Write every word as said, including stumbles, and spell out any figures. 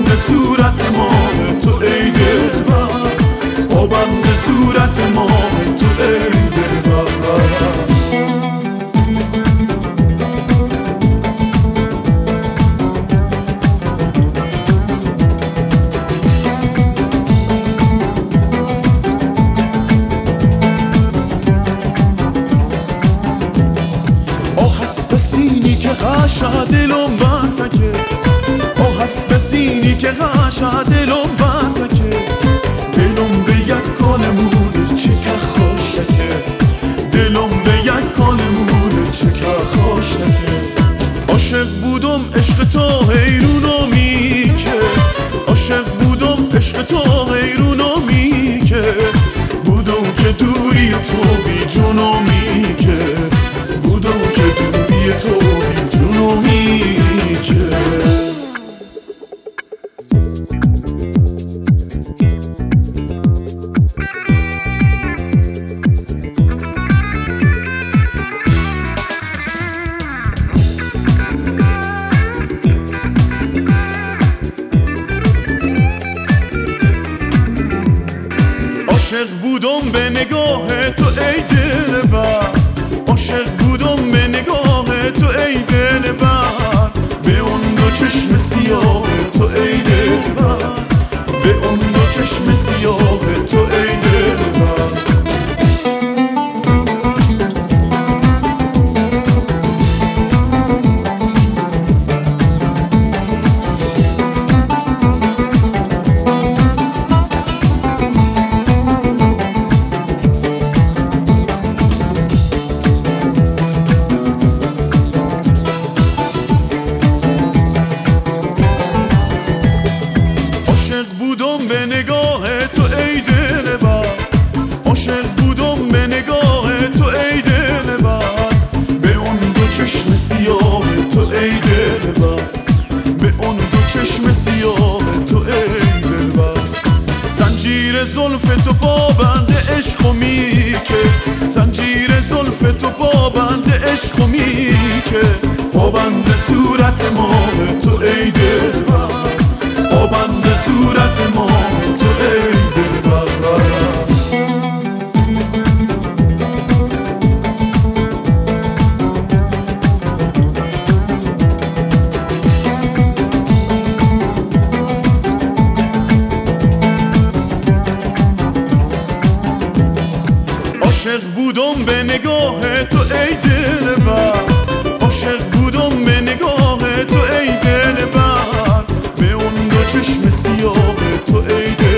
بند صورت ماه تو ای دلبر، با بند صورت ماه تو ای دلبر. غاشا دلم باتکه، آه هست بسینی که غاشا دلم باتکه، دلم به یک کال موده چه که خوشکه، دلم به یک کال موده چه که خوشکه. عاشق بودم عشق تو حیرونو میکه، عاشق بودم عشق تو حیرونو میکه، بودم که دوری تو بی جونو میکه، بودم که دوری تو بی جونو میکه. عاشق بودم به نگاه تو ای دلبر، عاشق بودم به نگاه تو ای دلبر، به اون دو چشم سیاه تو ای دلبر، به اون دو چشم سیاه تو ای دلبر. بودم به نگاه تو ای دلبر، عاشق بودم به نگاه تو ای دلبر، به اون دو چشم سیاه تو ای دلبر، به اون دو چشم سیاه تو ای دلبر. زنجیر زلف تو پابند عشق میکه، زنجیر زلف تو پابند عشق میکه، پابند صورت ماه تو ای دلبر، پابند صورت ماه تو ای دلبر. عاشق بودم به نگاه تو ای دلبر، عاشق بودم به نگاه تو ای دلبر، به اون دو چشم سیاه تو ای دلبر.